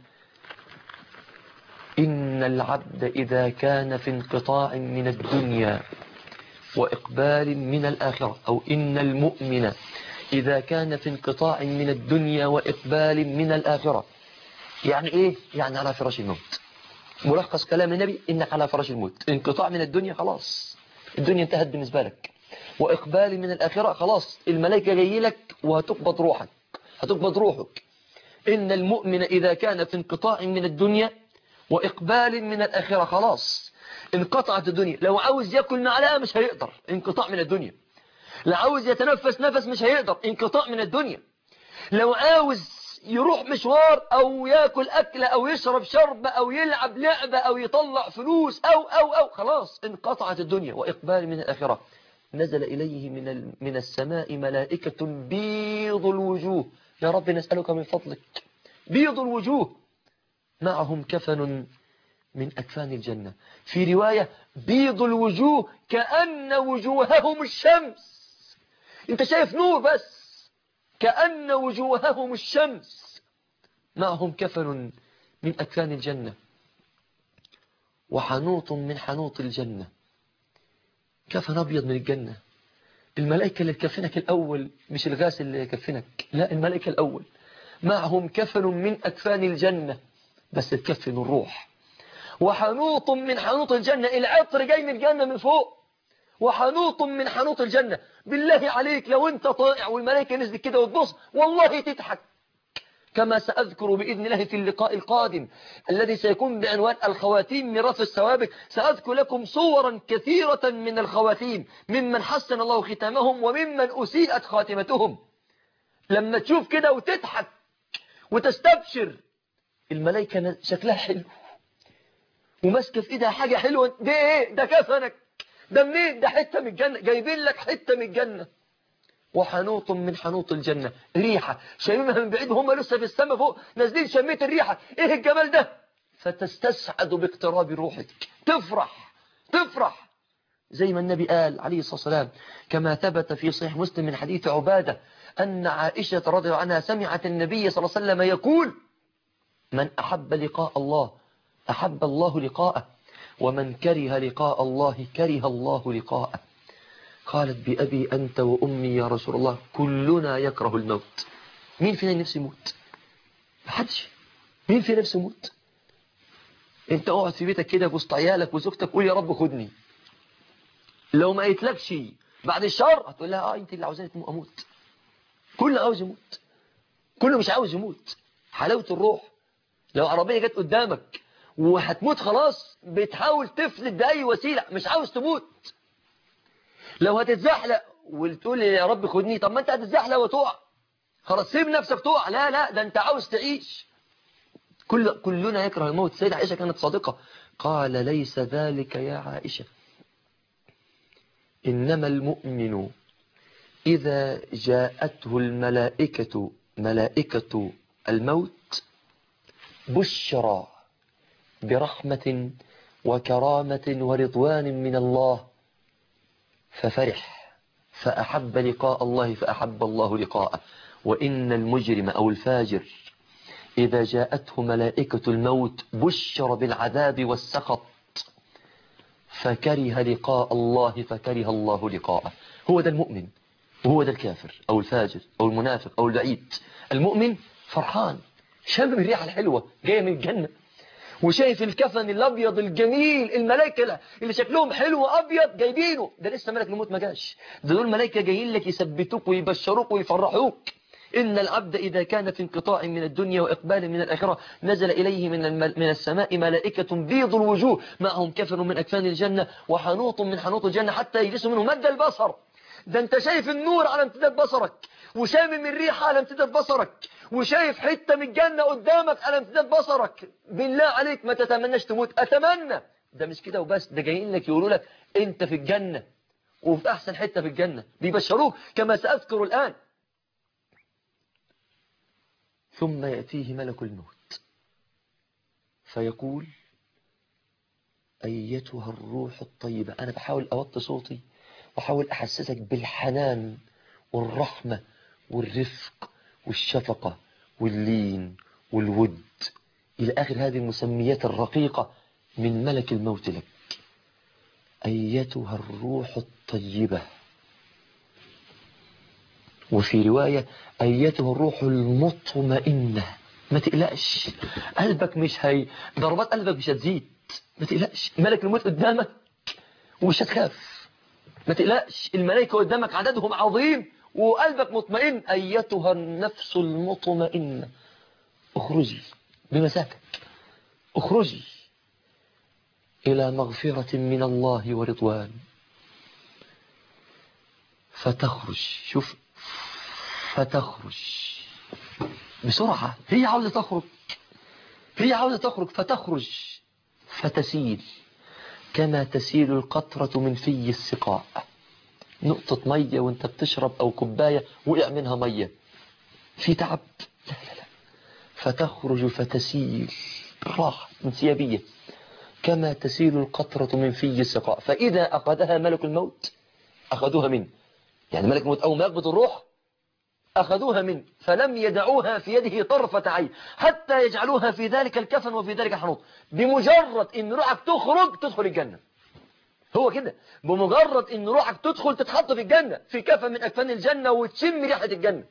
إن العبد إذا كان في انقطاع من الدنيا وإقبال من الآخرة، أو إن المؤمن إذا كان في انقطاع من الدنيا وإقبال من الآخرة. يعني إيه؟ يعني على فراش الموت. ملخص كلام النبي: إنك على فراش الموت، انقطاع من الدنيا، خلاص الدنيا انتهت بالنسبة لك. وإقبال من الآخرة، خلاص الملائكة جاي لك وهتقبض روحك. إن المؤمن إذا كان في انقطاع من الدنيا وإقبال من الآخرة، خلاص انقطعت الدنيا. لو عاوز يأكل معلقة مش هيقدر، انقطاع من الدنيا. لو عاوز يتنفس نفس مش هيقدر، انقطاع من الدنيا. لو عاوز يروح مشوار أو يأكل أكلة أو يشرب شربة أو يلعب لعبة أو يطلع فلوس أو خلاص انقطعت الدنيا وإقبال من الآخرة. نزل إليه من السماء ملائكة بيض الوجوه، يا رب نسألك من فضلك، بيض الوجوه، معهم كفن من أكفان الجنة. في رواية: بيض الوجوه كأن وجوههم الشمس. انت شايف نور بس، كأن وجوههم الشمس، معهم كفن من أكفان الجنة وحنوط من حنوط الجنة. كفن أبيض من الجنة. الملائكة اللي تكفنك الأول مش الغاسل اللي يكفنك، لا، الملائكة الأول معهم كفن من أكفان الجنة بس تكفن الروح. وحنوط من حنوط الجنة، العطر جاي من الجنة من فوق. وحنوط من حنوط الجنة. بالله عليك لو انت طائع والملائكة نزلت كده وتبص والله تضحك، كما سأذكر بإذن الله في اللقاء القادم الذي سيكون بعنوان الخواتيم ميراث الثوابت. سأذكر لكم صورا كثيرة من الخواتيم، ممن حسن الله ختامهم وممن أسيئت خاتمتهم. لما تشوف كده وتضحك وتستبشر، الملائكة شكلها حلو وماسكه في ايدها حاجة حلوة. ده ايه؟ ده كفنك. ده منين؟ ده حتة من الجنة، جايبين لك حتة من الجنة. وحنوط من حنوط الجنة، ريحة شاممها من بعيد وهم لسه في السماء فوق نازلين، شميت الريحة، ايه الجمال ده؟ فتستسعد باقتراب روحك، تفرح زي ما النبي قال عليه الصلاة والسلام كما ثبت في صحيح مسلم من حديث عبادة أن عائشة رضي الله عنها سمعت النبي صلى الله عليه وسلم يقول: من أحب لقاء الله أحب الله لقاءه، ومن كره لقاء الله كره الله لقاءه. قالت بأبي أنت وأمي يا رسول الله كلنا يكره الموت. مين فينا نفسه يموت؟ محدش. مين فينا نفسه يموت؟ انت اقعد في بيتك كده وسط عيالك وزوجتك قول يا رب خدني. لو ما قلتلكش بعد الشر هتقول لها انت اللي عاوزاني اموت. كله عاوز يموت، كله مش عاوز يموت. حلاوة الروح لو عربية جت قدامك وهتموت خلاص بتحاول تفلت بأي وسيلة، مش عاوز تموت. لو هتتزحلق وتقول يا رب خدني، طب ما انت هتتزحلق وتقع خلاص، سيب نفسك تقع. لا لا، ده انت عاوز تعيش. كلنا يكره الموت. سيدة عائشة كانت صادقة، قال ليس ذلك يا عائشة، إنما المؤمن إذا جاءته الملائكة ملائكة الموت بشرى برحمة وكرامة ورضوان من الله ففرح فأحب لقاء الله فأحب الله لقاءه. وإن المجرم أو الفاجر إذا جاءته ملائكة الموت بشر بالعذاب والسخط فكره لقاء الله فكره الله لقاءه. هو ده المؤمن، وهو ده الكافر أو الفاجر أو المنافق أو البعيد. المؤمن فرحان، شم الريحة الحلوة جاية من الجنة، وشايف الكفن الأبيض الجميل، الملائكة اللي شكلهم حلو أبيض جايبينه. ده لسه ملك الموت ما جاش، ده دول ملائكة جايين لك يثبتوك ويبشروك ويفرحوك. إن العبد إذا كان في انقطاع من الدنيا وإقبال من الآخرة نزل إليه من السماء ملائكة بيض الوجوه معهم كفن من أكفان الجنة وحنوط من حنوط الجنة حتى يجلسوا منه مد البصر. ده انت شايف النور على امتداد بصرك، وشامم الريحة على امتداد بصرك، وشايف حتة من الجنة قدامك على امتداد بصرك. بالله عليك ما تتمناش تموت. أتمنى. ده مش كده وبس، ده جايين لك يقولوا لك انت في الجنة وفي أحسن حتة في الجنة، بيبشروك كما سأذكر الآن. ثم يأتيه ملك الموت فيقول أيتها الروح الطيبة. أنا بحاول أوطي صوتي وحاول أحسسك بالحنان والرحمة والرفق والشفقة واللين والود إلى آخر هذه المسميات الرقيقة من ملك الموت لك. أيتها الروح الطيبة، وفي رواية أيتها الروح المطمئنة. ما تقلقش، قلبك مش ضربات قلبك مش هتزيد. ما تقلقش، ملك الموت قدامك ومش هتخاف. ما تقلقش، الملائكة قدامك عددهم عظيم وقلبك مطمئن. أيتها النفس المطمئنة اخرجي بمساكك، اخرجي إلى مغفرة من الله ورضوان. فتخرج، شوف، فتخرج بسرعة. هي عاوزة تخرج، هي عاوزة تخرج. فتخرج فتسيل كما تسيل القطرة من في السقاء. نقطة مية وانت بتشرب أو كوباية وقع منها مية، في تعب؟ لا لا لا. فتخرج فتسيل راحة انسيابية كما تسيل القطرة من في السقاء. فإذا أخذها ملك الموت أخذوها منه، يعني ملك الموت أول ما يقبض الروح أخذوها منه فلم يدعوها في يده طرفة عين حتى يجعلوها في ذلك الكفن وفي ذلك الحنوط. بمجرد إن روحك تخرج تدخل الجنة. هو كده، بمجرد إن روحك تدخل تتحط في الجنة، في كفن من أكفان الجنة وتشم ريحة الجنة.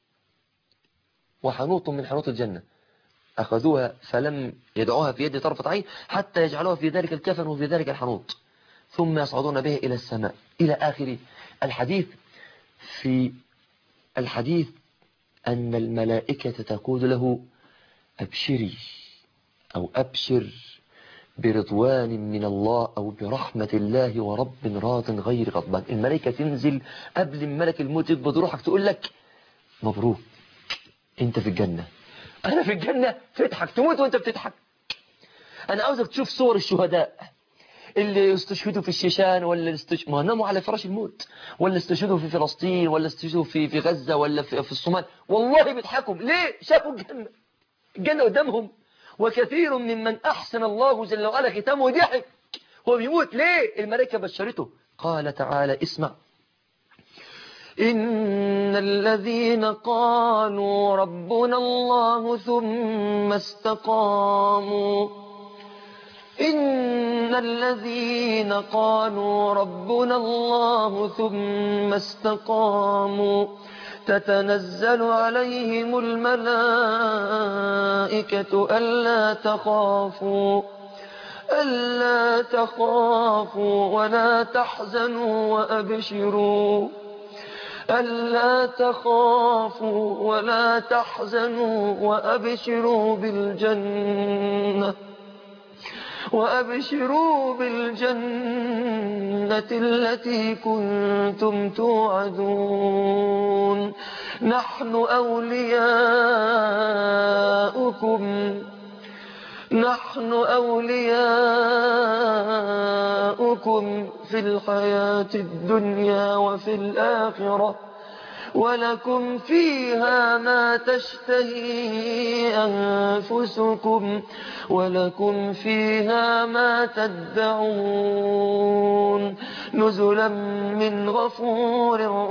وحنوط من حنوط الجنة أخذوها فلم يدعوها في يد طرفة عين حتى يجعلوها في ذلك الكفن وفي ذلك الحنوط ثم يصعدون به إلى السماء إلى آخر الحديث. في الحديث أن الملائكة تقول له أبشري أو أبشر برضوان من الله أو برحمة الله ورب راض غير غضبان. الملائكة تنزل قبل ملك الموت يقبض روحك تقول لك مبروك أنت في الجنة. أنا في الجنة. تضحك، تموت وأنت بتضحك. أنا عاوزك تشوف صور الشهداء اللي استشهدوا في الشيشان، ولا ما ناموا على فراش الموت، ولا استشهدوا في فلسطين، ولا استشهدوا في غزة، ولا في الصومال. والله بيضحكوا ليه؟ شافوا الجنة، الجنة قدامهم. وكثير ممن أحسن الله جل وعلا ختامه ضحك هو بيموت. ليه؟ الملائكة بشرته. قال تعالى اسمع: إن الذين قالوا ربنا الله ثم استقاموا إن الذين قالوا ربنا الله ثم استقاموا تتنزل عليهم الملائكة ألا تخافوا ولا تحزنوا وأبشروا بالجنة التي كنتم توعدون نحن أولياؤكم في الحياة الدنيا وفي الآخرة ولكم فيها ما تشتهي أنفسكم ولكم فيها ما تدعون نزلا من غفور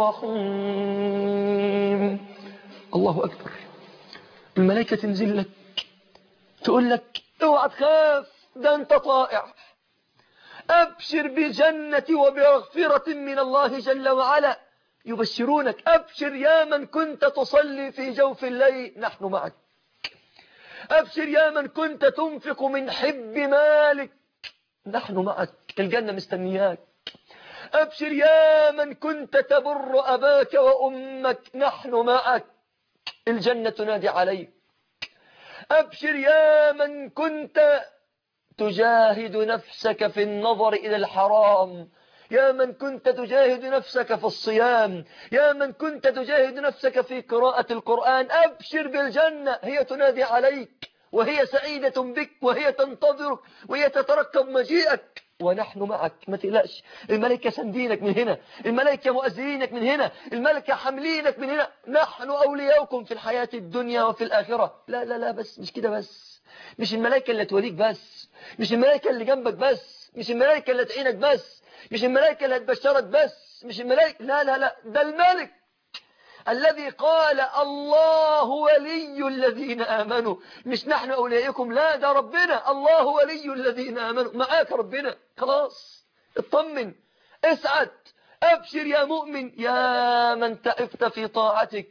رحيم. الله أكبر. الملائكة تنزل لك تقول لك اوعى تخاف، ده انت طائع، أبشر بالجنة وبمغفرة من الله جل وعلا. يبشرونك أبشر يا من كنت تصلي في جوف الليل نحن معك، أبشر يا من كنت تنفق من حب مالك نحن معك، الجنة مستنياك. أبشر يا من كنت تبر أباك وأمك نحن معك، الجنة تنادي عليك. أبشر يا من كنت تجاهد نفسك في النظر إلى الحرام، يا من كنت تجاهد نفسك في الصيام، يا من كنت تجاهد نفسك في قراءة القرآن، أبشر بالجنة، هي تنادي عليك وهي سعيدة بك وهي تنتظرك وهي تترقب مجيئك ونحن معك. ما تقلقش، الملائكة سندينك من هنا، الملائكة مؤذينك من هنا، الملائكة حملينك من هنا. نحن أولياؤكم في الحياة الدنيا وفي الآخرة. لا لا لا، بس مش كده بس، مش الملائكة اللي توليك بس، مش الملائكة اللي جنبك بس، مش الملائكة اللي تعينك بس، مش الملائكة اللي هتبشرك بس، مش الملائكة، لا لا لا، ده الملك الذي قال الله ولي الذين آمنوا، مش نحن أوليائكم، لا ده ربنا، الله ولي الذين آمنوا، معاك ربنا. خلاص اطمن، اسعد، أبشر يا مؤمن يا من تعبت في طاعتك.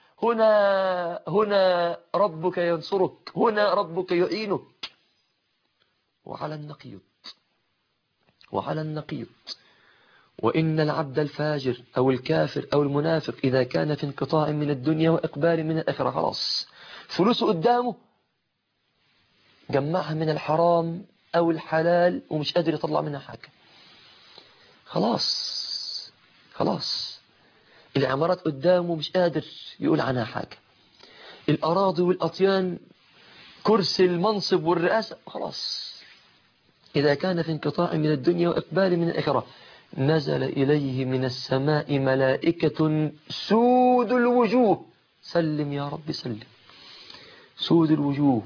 هنا ربك ينصرك، هنا ربك يعينك. وعلى النقيض وإن العبد الفاجر أو الكافر أو المنافق إذا كان في انقطاع من الدنيا وإقبال من الآخرة، خلاص فلوسه قدامه جمعها من الحرام أو الحلال ومش قادر يطلع منها حاجة، خلاص العمارات قدامه مش قادر يقول عنها حاجة، الأراضي والأطيان، كرسي المنصب والرئاسة، خلاص. إذا كان في انقطاع من الدنيا وإقبال من الآخرة نزل إليه من السماء ملائكة سود الوجوه، سلم يا رب سلم، سود الوجوه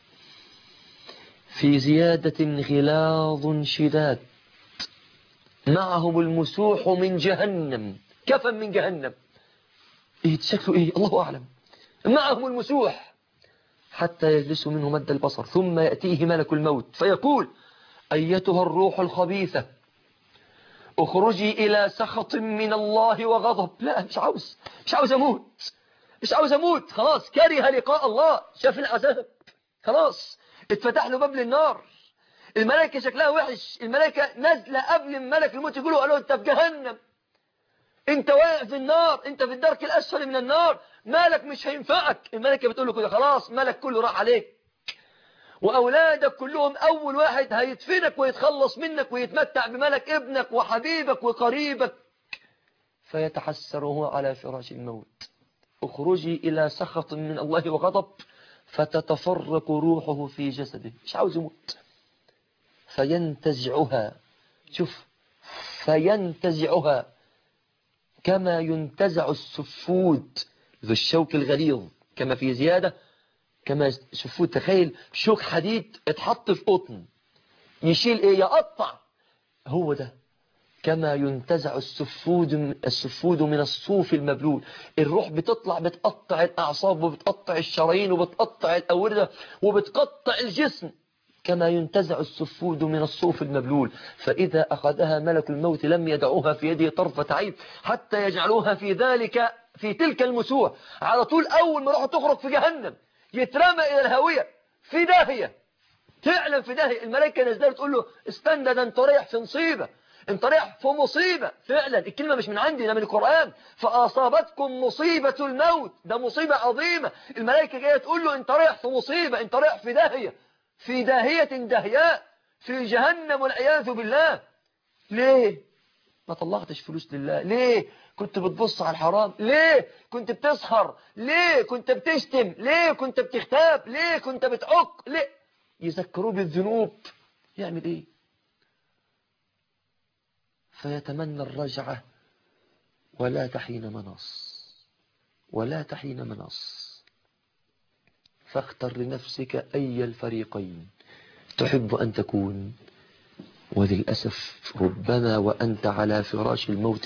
في زيادة غلاظ شداد، معهم المسوح من جهنم، كفن من جهنم، شكله إيه الله أعلم، معهم المسوح حتى يجلسوا منه مد البصر، ثم يأتيه ملك الموت فيقول أيتها الروح الخبيثة اخرجي إلى سخط من الله وغضب. لا مش عاوز أموت، خلاص كره لقاء الله، شاف العذاب، خلاص اتفتح له باب للنار، الملائكة شكلها وحش، الملائكة نازلة قبل الملك الموت يقولوا قالوا انت في جهنم، انت واقع في النار، انت في الدرك الأسفل من النار، مالك مش هينفعك. الملائكة بتقول له كده خلاص مالك كله راح عليك، وأولادك كلهم أول واحد هيدفنك ويتخلص منك ويتمتع بملك ابنك وحبيبك وقريبك. فيتحسر وهو على فراش الموت، اخرجي إلى سخط من الله وغضب، فتتفرق روحه في جسده، مش عاوز يموت، فينتزعها كما ينتزع السفود ذو الشوك الغليظ، كما في زيادة كما سفود، تخيل شوك حديد اتحط في قطن يشيل ايه يقطع، هو ده كما ينتزع السفود من الصوف المبلول، الروح بتطلع بتقطع الأعصاب وبتقطع الشرايين وبتقطع الأوردة وبتقطع الجسم، كما ينتزع السفود من الصوف المبلول، فإذا أخذها ملك الموت لم يدعوها في يده طرفة عين حتى يجعلوها في تلك المسوح. على طول أول ما روحه تخرج في جهنم يترمى إلى الهاوية في داهية، فعلا في داهية. الملائكة نزلت تقول له استنى، ده انت رايح في مصيبة، انت رايح في مصيبة. فعلا الكلمة مش من عندي، ده من القرآن. فأصابتكم مصيبة الموت، ده مصيبة عظيمة. الملائكة جاية تقول له انت رايح في مصيبة، انت رايح في داهية، في داهية دهياء في جهنم والعياذ بالله. ليه ما طلعتش فلوس لله؟ ليه كنت بتبص على الحرام؟ ليه كنت بتسهر؟ ليه كنت بتشتم؟ ليه كنت بتغتاب؟ ليه كنت بتعق؟ ليه؟ يذكروه بالذنوب، يعمل ايه؟ فيتمنى الرجعة ولا تحين مناص، ولا تحين مناص. فاختر لنفسك أي الفريقين تحب أن تكون. وللأسف ربما وأنت على فراش الموت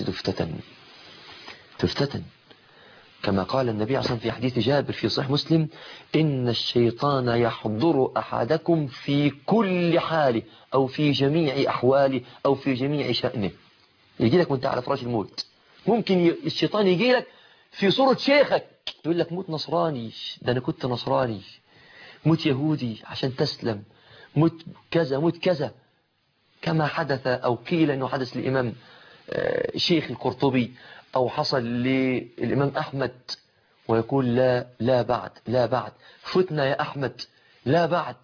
تفتتن كما قال النبي عليه في حديث جابر في صحيح مسلم: إن الشيطان يحضر أحدكم في كل حال، أو في جميع أحواله، أو في جميع شأنه. يجي لك وانت على فراش الموت. ممكن الشيطان يجي لك في صورة شيخك يقول لك موت نصراني، ده أنا كنت نصراني، موت يهودي عشان تسلم، موت كذا موت كذا، كما حدث أو قيل أنه حدث للإمام شيخ القرطبي، أو حصل للإمام أحمد، ويقول لا بعد، لا بعد، فتنا يا أحمد، لا بعد.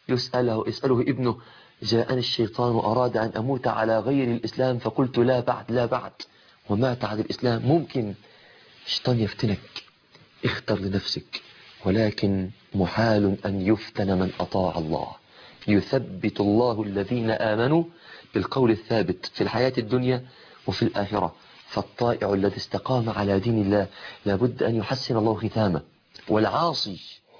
يسأله ابنه: جاءني الشيطان وأراد أن أموت على غير الإسلام فقلت لا بعد، لا بعد، ومات على الإسلام. ممكن الشيطان يفتنك، اختر لنفسك. ولكن محال أن يفتن من أطاع الله. يثبت الله الذين آمنوا بالقول الثابت في الحياة الدنيا وفي الآخرة. فالطائع الذي استقام على دين الله لابد أن يحسن الله ختامه، والعاصي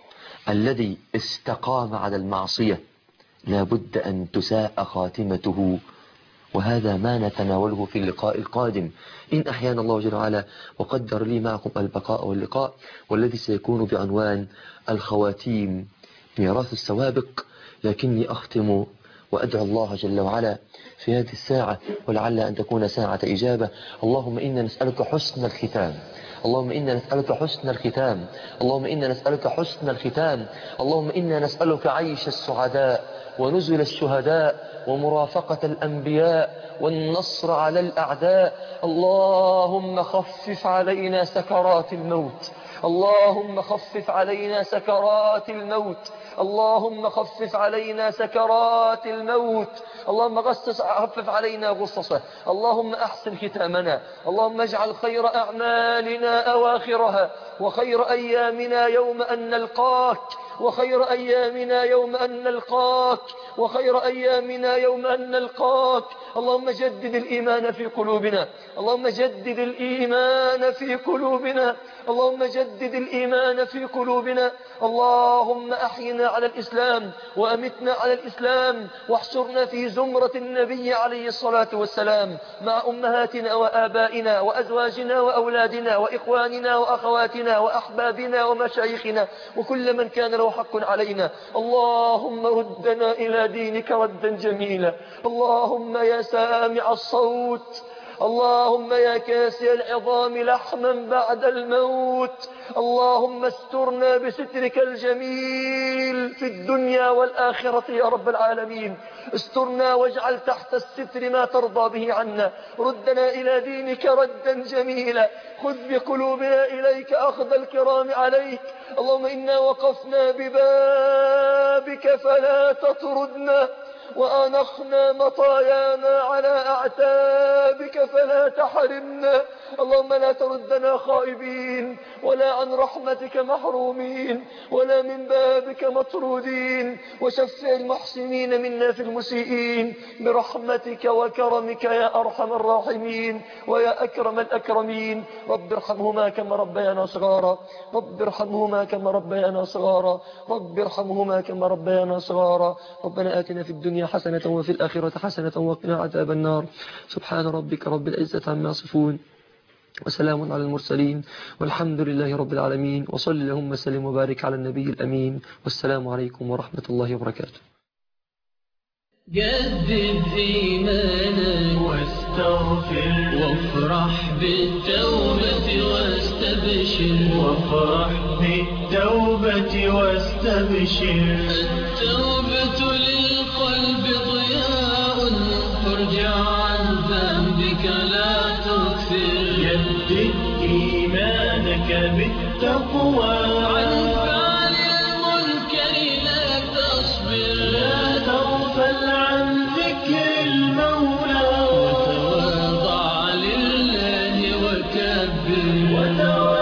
الذي استقام على المعصية لابد أن تساء خاتمته. وهذا ما نتناوله في اللقاء القادم إن أحيانا الله جل وعلا وقدر لي معكم البقاء واللقاء، والذي سيكون بعنوان الخواتيم، ميراث السوابق. لكني أختم وأدعو الله جل وعلا في هذه الساعة، ولعل أن تكون ساعة إجابة. اللهم إنا نسألك حسن الختام، اللهم إنا نسألك حسن الختام، اللهم إنا نسألك حسن الختام، اللهم إنا نسألك عيش السعداء ونزل الشهداء ومرافقة الأنبياء والنصر على الأعداء. اللهم خفف علينا سكرات الموت، اللهم خفف علينا سكرات الموت، اللهم خفف علينا سكرات الموت، اللهم خفف علينا غصصه، اللهم أحسن ختامنا، اللهم اجعل خير أعمالنا أواخرها، وخير أيامنا يوم أن نلقاك، وخير أيامنا يوم أن نلقاك، وخير أيامنا يوم أن نلقاك. اللهم جدد الإيمان في قلوبنا، اللهم جدد الإيمان في قلوبنا، اللهم جدد الإيمان في قلوبنا. اللهم أحينا على الإسلام وأمتنا على الإسلام، واحشرنا في زمرة النبي عليه الصلاة والسلام، مع أمهاتنا وآبائنا وأزواجنا وأولادنا وإخواننا وأخواتنا وأحبابنا ومشايخنا وكل من كان له حق علينا. اللهم ردنا إلى دينك ردا جميلا. اللهم يا سامع الصوت، اللهم يا كاسي العظام لحما بعد الموت، اللهم استرنا بسترك الجميل في الدنيا والآخرة يا رب العالمين. استرنا واجعل تحت الستر ما ترضى به عنا. ردنا إلى دينك ردا جميلا. خذ بقلوبنا إليك أخذ الكرام عليك. اللهم إنا وقفنا ببابك فلا تطردنا، وأنخنا مطايانا على أعتابك فلا تحرمنا. اللهم لا تردنا خائبين، ولا عن رحمتك محرومين، ولا من بابك مطرودين. وشفع المحسنين منا في المسيئين برحمتك وكرمك يا أرحم الراحمين ويا أكرم الأكرمين. رب ارحمهما كما ربيانا صغارا، رب ارحمهما كما ربيانا صغارا، رب ارحمهما كما ربيانا صغارا. ربنا آتنا في الدنيا حسنة وفي الآخرة حسنة وقنا عذاب النار. سبحان ربك رب العزة عما يصفون، وسلام على المرسلين، والحمد لله رب العالمين. وصل اللهم وسلم وبارك على النبي الأمين، والسلام عليكم ورحمة الله وبركاته. جدد إيمانك واستغفر وافرح بالتوبة واستبشر التوبة للقلب ضياء فارجع عن ذنبك لا تكثر جدد إيمانك بالتقوى عن فعل المنكر لا تصبر لا تغفل عن ذكر المولى وتواضع لله وكبر